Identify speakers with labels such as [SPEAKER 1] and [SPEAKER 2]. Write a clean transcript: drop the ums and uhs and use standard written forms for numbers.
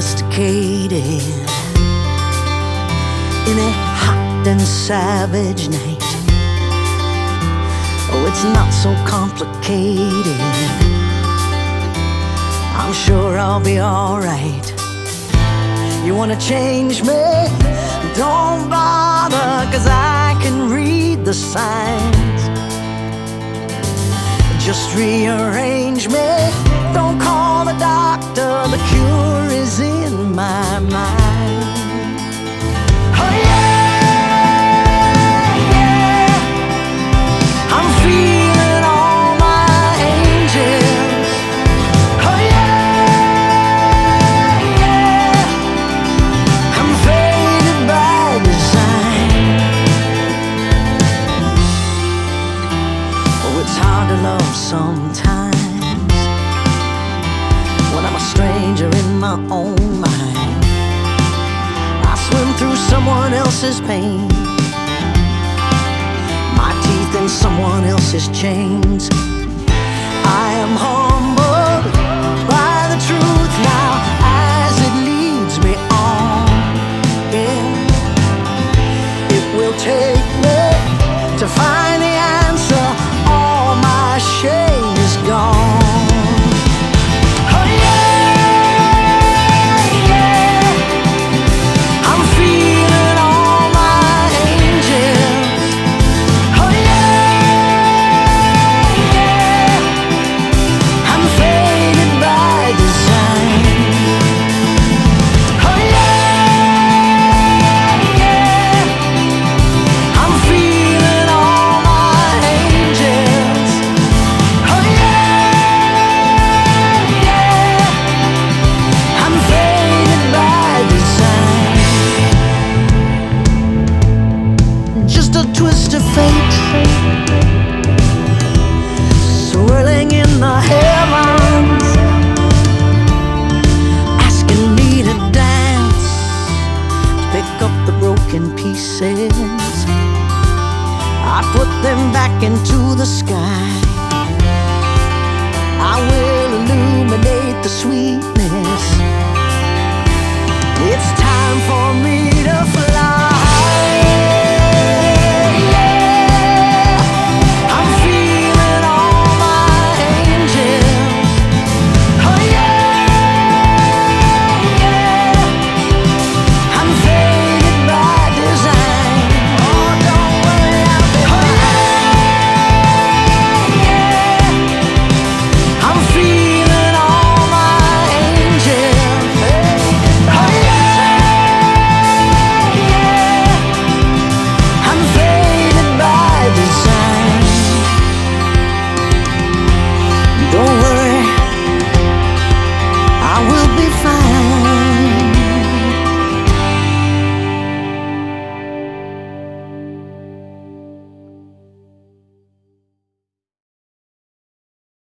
[SPEAKER 1] domesticated in a hot and savage night. Oh, it's not so complicated. I'm sure I'll be alright. You wanna change me? Don't bother, 'cause I can read the signs. Just rearrange me. Don't call the doctor, the cure is in my mind. Oh yeah, yeah, I'm feeling all my angels. Oh yeah, yeah, I'm faded by design. Oh, it's hard to love sometimes when I'm a stranger in my own mind. I swim through someone else's pain, my teeth in someone else's chains. I am humbled by the truth now as it leads me on. Yeah, it will take me to find the answer. All my shame is gone. Twist of fate swirling in the heavens, asking me to dance, pick up the broken pieces. I put them back into the sky. I will illuminate the sweetness. It's time for me